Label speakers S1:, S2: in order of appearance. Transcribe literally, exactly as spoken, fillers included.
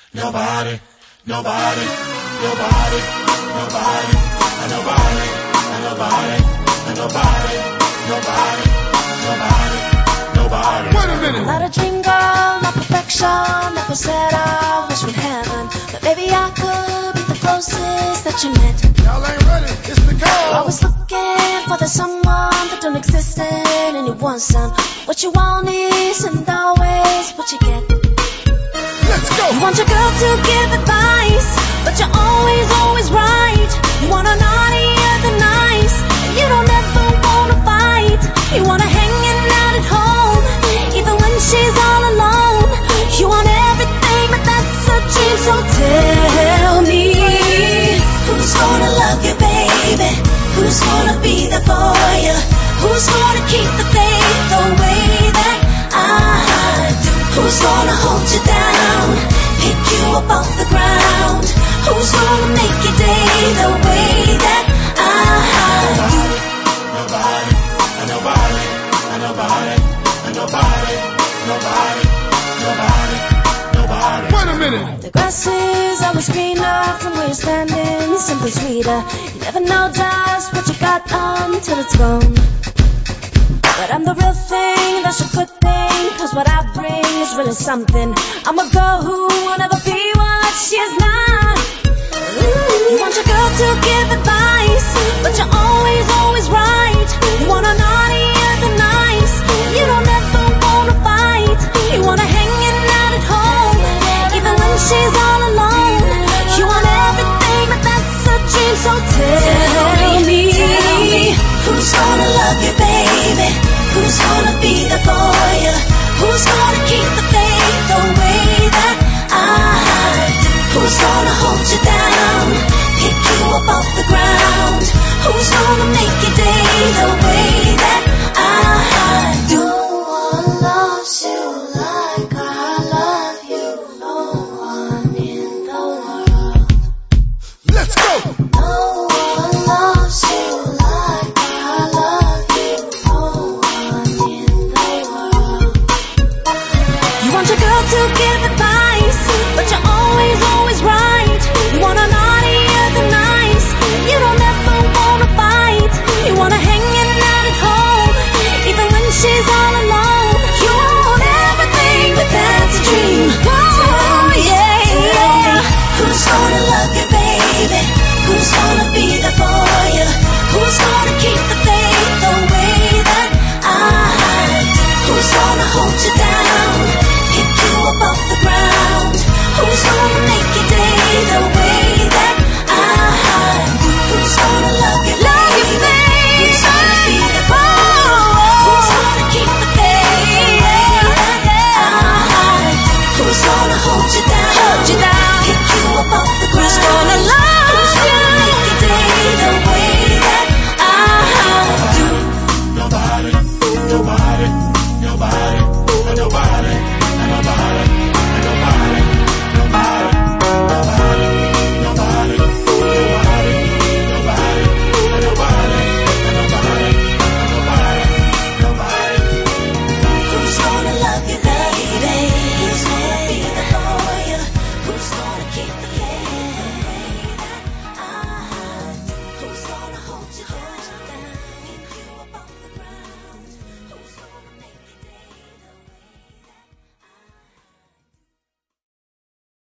S1: nobody, nobody, nobody, nobody, and nobody, and nobody, and nobody, nobody, nobody, nobody.
S2: Wait a minute.
S3: I'm not a dream girl, not perfection. Never said I was from heaven, but maybe I could be the closest that you met.
S2: Y'all ain't ready. It's the call.
S3: Always looking for the someone that don't exist in anyone's son. What you want isn't always what you get.
S2: Let's go.
S3: You want your girl to give advice, but you're always, always right. You want her naughtier than nice, and you don't ever wanna fight. You want her hanging out at home, even when she's all alone. You want everything, but that's a dream. So tell me, who's gonna love you, baby? Who's gonna be there for you? Who's gonna keep the faith the way that I do? Who's gonna hold you down, pick you up off the ground? Who's gonna make your day the way that I do?
S1: Nobody, and nobody, and nobody, and nobody, nobody, nobody, nobody.
S2: Wait a minute.
S3: The grass is always greener from where you're standing, simply sweeter. You never know just what you got until it's gone. But I'm the real thing, that's a good thing, cause what I bring is really something. I'm a girl who will never be what she is not. You want your girl to give advice, but you're always, always right. You want her naughtier than nice, you don't ever wanna fight. You want her hanging out at home, even when she's all alone. You want everything, but that's a dream. So tell me, who's gonna love you, baby? Who's gonna be there for you? Who's gonna